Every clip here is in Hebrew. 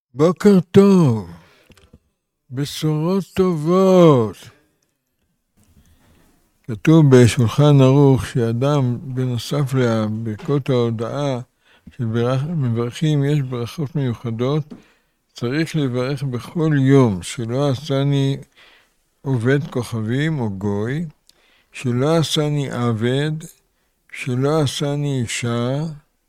בוקר טוב, בשורות טובות. כתוב בשולחן ערוך שאדם בנוסף לברכות ההודעה שמברכים, יש ברכות מיוחדות, צריך לברך בכל יום שלא עשני עובד כוכבים או גוי, שלא עשני עבד, שלא עשני אישה,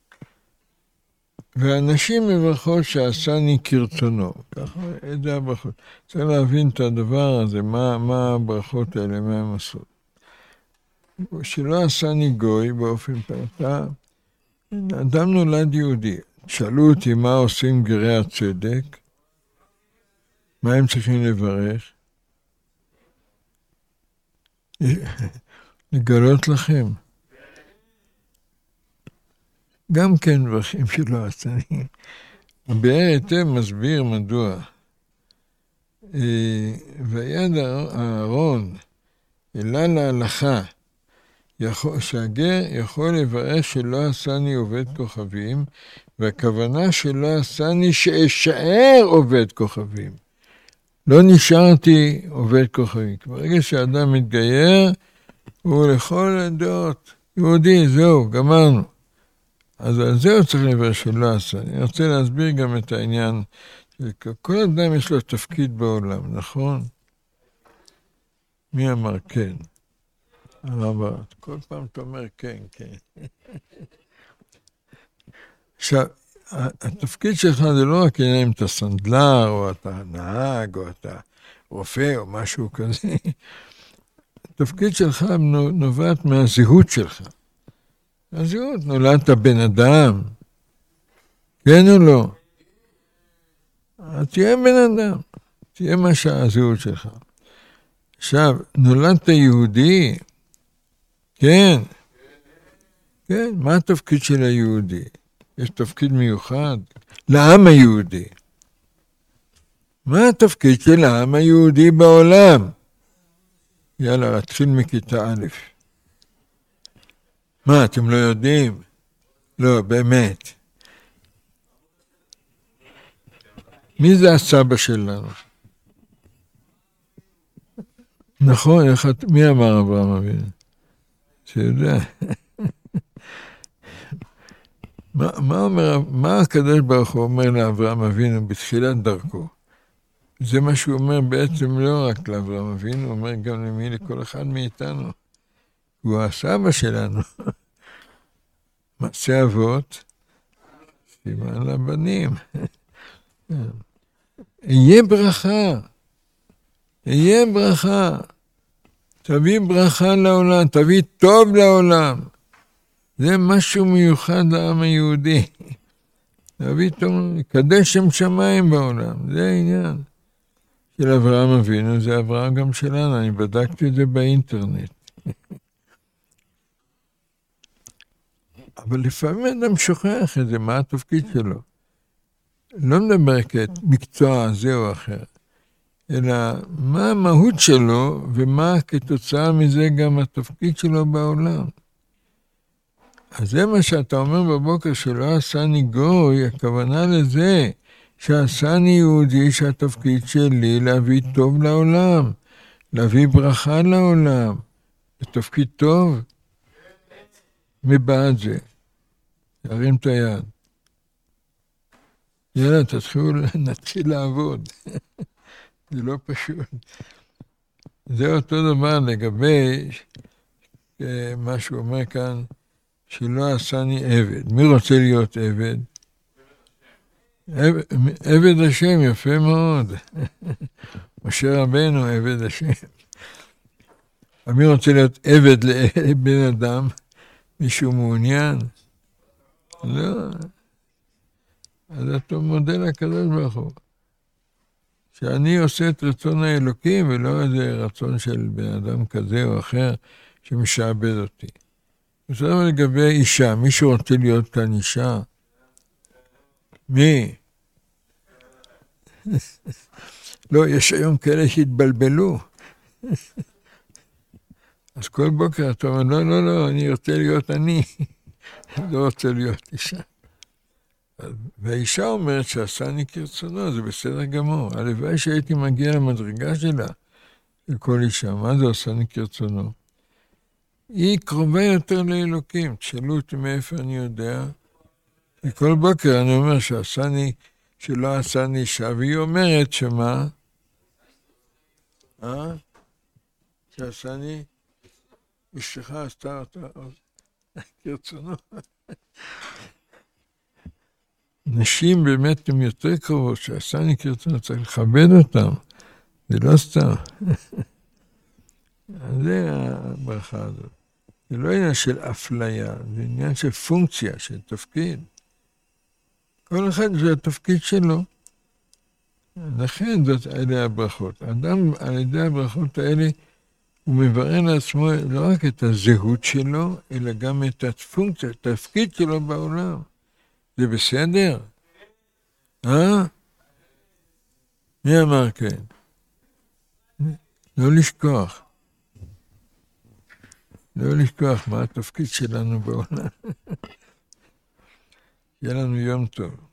ואנשים מברכות שעשני כרצונו. ככה, איזה הברכות. צריך להבין את הדבר הזה, מה הברכות האלה, מה הם עשו. שלא עשני גוי באופן פרטה, אדם נולד יהודי. שאלו אותי מה עושים גרי הצדק, מה הם צריכים לברך? לגלות לכם. גם כן מברכים שלא עשני. הבאר היטב מסביר מדוע. ויד אהרון אלא להלכה, שהגר יכול לברך שלא עשני עובד כוכבים, והכוונה שלא עשני שאשאר עובד כוכבים. לא נשארתי עובד כוכבים. ברגע שאדם מתגייר, הוא לכל הדעות יהודי, זהו, גמרנו. אז על זה הוא צריך לברך שלא עשה. אני רוצה להסביר גם את העניין, כל אדם יש לו תפקיד בעולם, נכון? מי אמר כן? הרב, כל פעם אתה אומר כן, כן. עכשיו, התפקיד שלך זה לא רק אם אתה סנדלר, או אתה נהג, או אתה רופא, או משהו כזה. התפקיד שלך נובעת מהזהות שלך. הזהות, נולדת בן אדם, כן או לא? תהיה בן אדם, תהיה מה שהזהות שלך. עכשיו, נולדת יהודי, כן, כן, מה התפקיד של היהודי? יש תפקיד מיוחד לעם היהודי. מה התפקיד של העם היהודי בעולם? יאללה, להתחיל מכיתה א'. מה, אתם לא יודעים? לא, באמת. מי זה הסבא שלנו? נכון, מי אמר אברהם אבינו? שיודע. מה הקדוש ברוך הוא אומר לאברהם אבינו בתחילת דרכו? זה מה שהוא אומר בעצם לא רק לאברהם אבינו, הוא אומר גם למי, לכל אחד מאיתנו. הוא הסבא שלנו. מעשה אבות, סימן לבנים. יהיה ברכה, יהיה ברכה. תביא ברכה לעולם, תביא טוב לעולם. זה משהו מיוחד לעם היהודי. תביא טוב, קדש שם שמיים בעולם, זה העניין. של אברהם אבינו, זה אברהם גם שלנו, אני בדקתי את זה באינטרנט. אבל לפעמים אדם שוכח את זה, מה התפקיד שלו. לא מדבר כמקצוע זה או אחר, אלא מה המהות שלו, ומה כתוצאה מזה גם התפקיד שלו בעולם. אז זה מה שאתה אומר בבוקר, שלא עשני גוי, הכוונה לזה, שעשני יהודי, שהתפקיד שלי להביא טוב לעולם, להביא ברכה לעולם. זה תפקיד טוב? מבעד זה. ירים את היד. יאללה, נתחיל לעבוד. זה לא פשוט. זה אותו דבר לגבי מה שהוא אומר כאן, שלא עשני עבד. מי רוצה להיות עבד? עבד השם, יפה מאוד. משה רבנו עבד השם. מי רוצה להיות עבד לבן אדם? מישהו מעוניין? לא. אז אתה מודה לקדוש ברוך הוא. שאני עושה את רצון האלוקים, ולא איזה רצון של בן אדם כזה או אחר שמשעבד אותי. בסדר, לגבי אישה, מישהו רוצה להיות כאן אישה? מי? לא, יש היום כאלה שהתבלבלו. אז כל בוקר אתה אומר, לא, אני רוצה להיות אני. לא רוצה להיות אישה. והאישה אומרת שעשני כרצונו, זה בסדר גמור. הלוואי שהייתי מגיע למדרגה שלה, לכל אישה. מה זה עשני כרצונו? היא קרובה יותר לאלוקים. תשאלו אותי מאיפה אני יודע. וכל בוקר אני אומר שעשני, שלא עשני אישה, והיא אומרת שמה? שעשני, אשתך עשתה אותה כרצונו. נשים באמת הן יותר קרובות, שעשני כרצונו, צריך לכבד אותם. זה לא סתם. זה הברכה הזאת. זה לא עניין של אפליה, זה עניין של פונקציה, של תפקיד. כל אחד זה התפקיד שלו. לכן אלה הברכות. אדם על ידי הברכות האלה, הוא מברר לעצמו לא רק את הזהות שלו, אלא גם את הפונקציה, את התפקיד שלו בעולם. זה בסדר? מי אמר כן? לא לשכוח. לא לשכוח מה התפקיד שלנו בעולם. יהיה לנו יום טוב.